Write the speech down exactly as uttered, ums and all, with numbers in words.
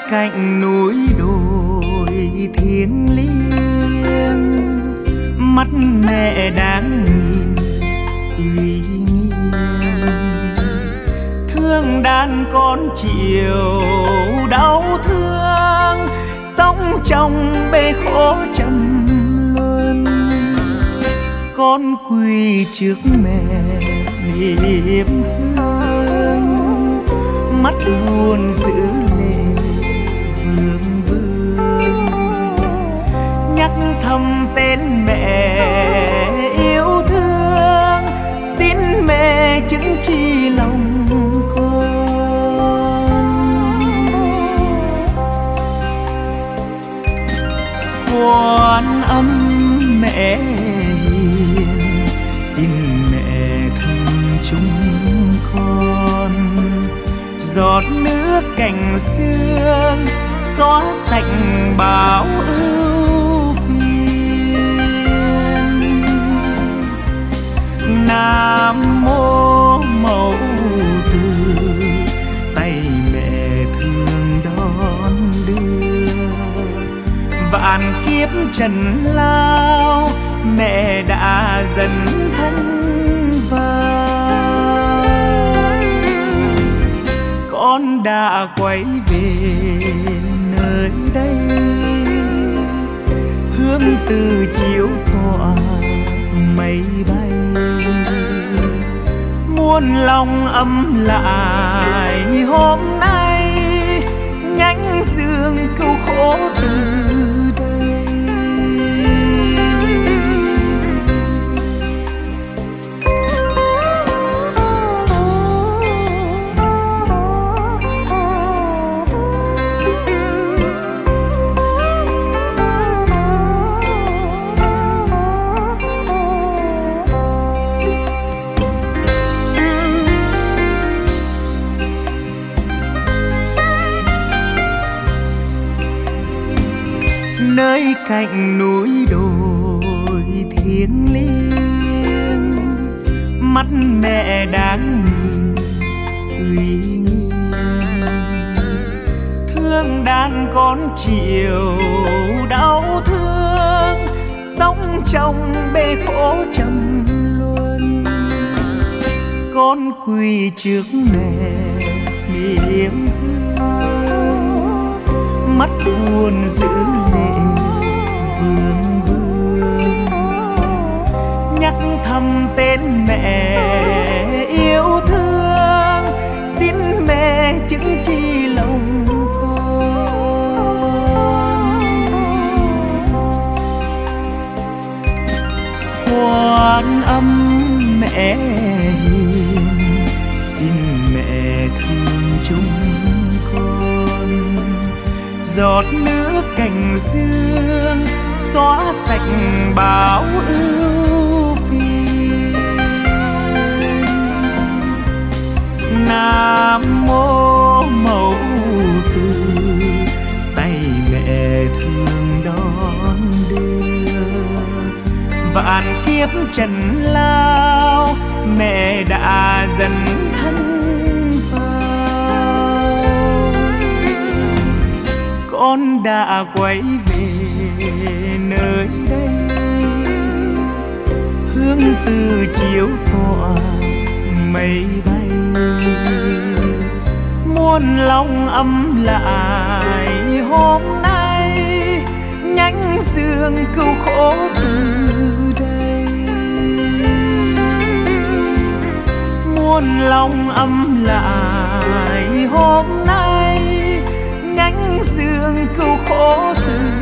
cạnh núi đồi thiêng liêng, mắt mẹ đang nhìn uy nghiêm, thương đàn con chiều đau thương, sống trong bể khổ trầm luân. Con quỳ trước mẹ niệm hương, mắt buồn giữ lệ vương vương, nhắc thầm tên mẹ yêu thương, xin mẹ chứng chi lòng con. Quan âm mẹ hiền, xin mẹ thương chúng con, giọt nước cành sương xóa sạch bao ưu phiền. Nam mô Mẫu Từ, tay mẹ thương đón đưa, vạn kiếp trần lao mẹ đã dấn thân vào. Con đã quay về nơi đây, hướng từ chiếu tỏa mây bay, muôn lòng ấm lại hôm nay, nhánh dương cứu khổ từ đây. Nơi cạnh núi đồi thiêng liêng, mắt mẹ đang nhìn uy nghiêm, thương đàn con chiều đau thương, sống trong bể khổ trầm luân. Con quỳ trước mẹ niệm hương, mắt buồn giữ lệ vương vương, nhắc thầm tên mẹ yêu thương, xin mẹ chứng chi lòng con. Quan âm mẹ hiền, xin mẹ thương chúng con, giọt nước cành sương xóa sạch bao ưu phiền. Nam mô Mẫu Từ, tay mẹ thương đón đưa, vạn kiếp trần lao mẹ đã dấn thân vào. Con đã quay về nơi đây, hướng từ chiếu tỏa mây bay, muôn lòng ấm lại hôm nay, nhánh dương cứu khổ từ đây. Muôn lòng ấm lại hôm nay, nhánh dương cứu khổ từ